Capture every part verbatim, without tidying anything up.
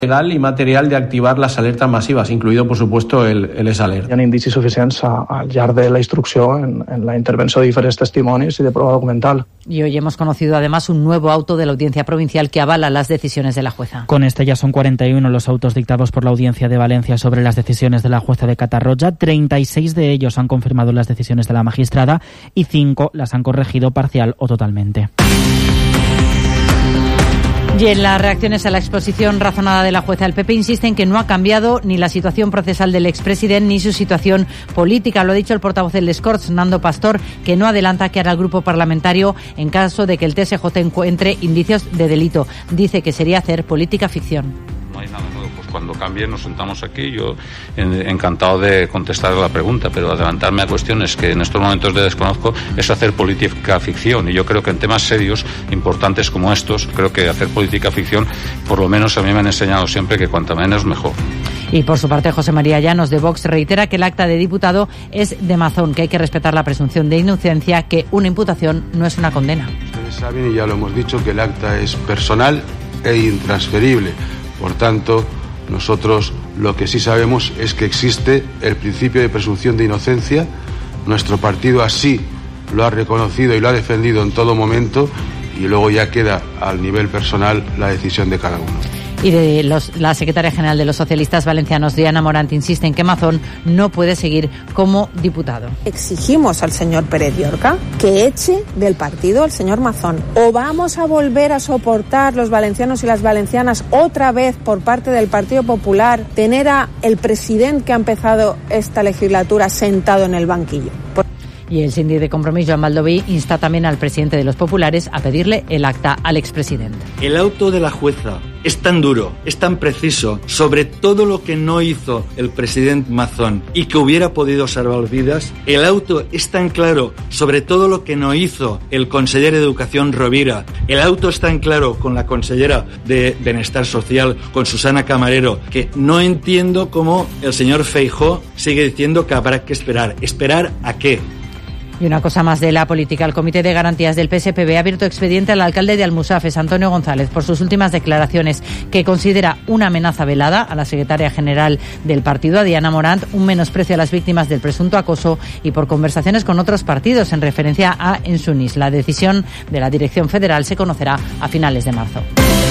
legal i material de activar les alertes massives, incluido, por supuesto, el, el S-Alert. Hi ha indicis suficients al llarg de la instrucció en, en la intervenció de diferents testimonis y de prueba documental. Y hoy hemos conocido además un nuevo auto de la Audiencia Provincial que avala las decisiones de la jueza. Con este ya son cuarenta y uno los autos dictados por la Audiencia de Valencia sobre las decisiones de la jueza de Catarroja. treinta y seis de ellos han confirmado las decisiones de la magistrada y cinco las han corregido parcial o totalmente. Y en las reacciones a la exposición razonada de la jueza, el P P insiste en que no ha cambiado ni la situación procesal del expresidente ni su situación política. Lo ha dicho el portavoz del Les Corts, Nando Pastor, que no adelanta qué hará el grupo parlamentario en caso de que el T S J encuentre indicios de delito. Dice que sería hacer política ficción. No hay nada nuevo, pues cuando cambie nos sentamos aquí, yo encantado de contestar la pregunta, pero adelantarme a cuestiones que en estos momentos de desconozco es hacer política ficción, y yo creo que en temas serios, importantes como estos, creo que hacer política ficción, por lo menos a mí me han enseñado siempre que cuanto menos mejor. Y por su parte, José María Llanos de Vox reitera que el acta de diputado es de Mazón, que hay que respetar la presunción de inocencia, que una imputación no es una condena. Ustedes saben, y ya lo hemos dicho, que el acta es personal e intransferible. Por tanto, nosotros lo que sí sabemos es que existe el principio de presunción de inocencia. Nuestro partido así lo ha reconocido y lo ha defendido en todo momento, y luego ya queda al nivel personal la decisión de cada uno. Y de los, la secretaria general de los socialistas valencianos, Diana Morant, insiste en que Mazón no puede seguir como diputado. Exigimos al señor Pérez Llorca que eche del partido al señor Mazón. O vamos a volver a soportar los valencianos y las valencianas otra vez por parte del Partido Popular tener a el presidente que ha empezado esta legislatura sentado en el banquillo. Por Y el síndic de Compromís, Joan Baldoví, insta también al presidente de los populares a pedirle el acta al expresidente. El auto de la jueza es tan duro, es tan preciso sobre todo lo que no hizo el presidente Mazón y que hubiera podido salvar vidas. El auto es tan claro sobre todo lo que no hizo el consejero de Educación Rovira. El auto es tan claro con la consellera de Benestar Social, con Susana Camarero, que no entiendo cómo el señor Feijóo sigue diciendo que habrá que esperar. ¿Esperar a qué? Y una cosa más de la política. El Comité de Garantías del P S P B ha abierto expediente al alcalde de Almusafes, Antonio González, por sus últimas declaraciones, que considera una amenaza velada a la secretaria general del partido, a Diana Morant, un menosprecio a las víctimas del presunto acoso y por conversaciones con otros partidos en referencia a Ensunis. La decisión de la dirección federal se conocerá a finales de marzo.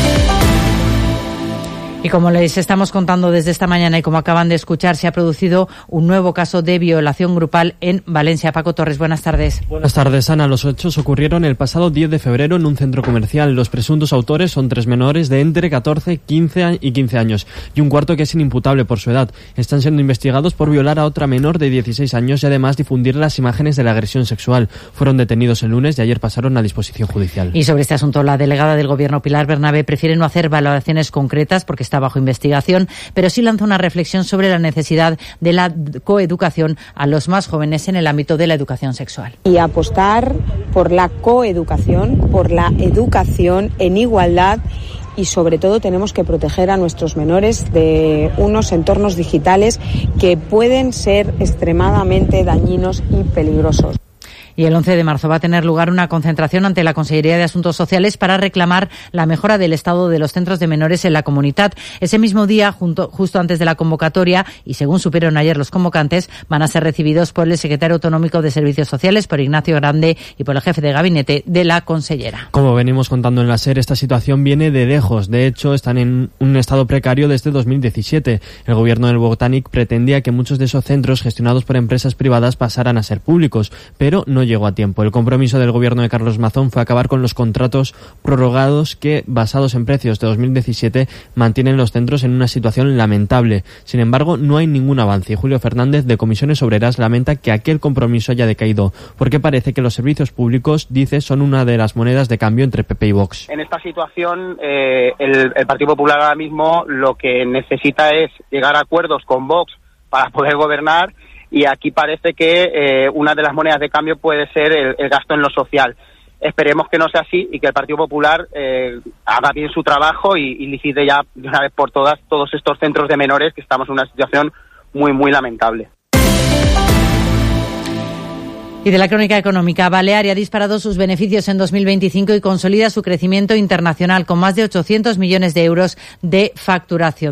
Y como les estamos contando desde esta mañana y como acaban de escuchar, se ha producido un nuevo caso de violación grupal en Valencia. Paco Torres, buenas tardes. Buenas tardes, Ana. Los hechos ocurrieron el pasado diez de febrero en un centro comercial. Los presuntos autores son tres menores de entre catorce, quince y quince años y un cuarto que es inimputable por su edad. Están siendo investigados por violar a otra menor de dieciséis años y además difundir las imágenes de la agresión sexual. Fueron detenidos el lunes y ayer pasaron a disposición judicial. Y sobre este asunto, la delegada del Gobierno, Pilar Bernabé, prefiere no hacer valoraciones concretas porque está bajo investigación, pero sí lanza una reflexión sobre la necesidad de la coeducación a los más jóvenes en el ámbito de la educación sexual. Y apostar por la coeducación, por la educación en igualdad, y sobre todo tenemos que proteger a nuestros menores de unos entornos digitales que pueden ser extremadamente dañinos y peligrosos. Y el once de marzo va a tener lugar una concentración ante la Consellería de Asuntos Sociales para reclamar la mejora del estado de los centros de menores en la comunidad. Ese mismo día, junto, justo antes de la convocatoria, y según supieron ayer los convocantes, van a ser recibidos por el secretario autonómico de Servicios Sociales, por Ignacio Grande, y por el jefe de gabinete de la consellera. Como venimos contando en la SER, esta situación viene de lejos. De hecho, están en un estado precario desde dos mil diecisiete. El gobierno del Botanic pretendía que muchos de esos centros gestionados por empresas privadas pasaran a ser públicos, pero no llegó a tiempo. El compromiso del gobierno de Carlos Mazón fue acabar con los contratos prorrogados que, basados en precios de dos mil diecisiete, mantienen los centros en una situación lamentable. Sin embargo, no hay ningún avance y Julio Fernández, de Comisiones Obreras, lamenta que aquel compromiso haya decaído, porque parece que los servicios públicos, dice, son una de las monedas de cambio entre P P y Vox. En esta situación, eh, el, el Partido Popular ahora mismo lo que necesita es llegar a acuerdos con Vox para poder gobernar. Y aquí parece que eh, una de las monedas de cambio puede ser el, el gasto en lo social. Esperemos que no sea así y que el Partido Popular eh, haga bien su trabajo y, y licite ya de una vez por todas todos estos centros de menores, que estamos en una situación muy, muy lamentable. Y de la crónica económica, Balearia ha disparado sus beneficios en dos mil veinticinco y consolida su crecimiento internacional con más de ochocientos millones de euros de facturación.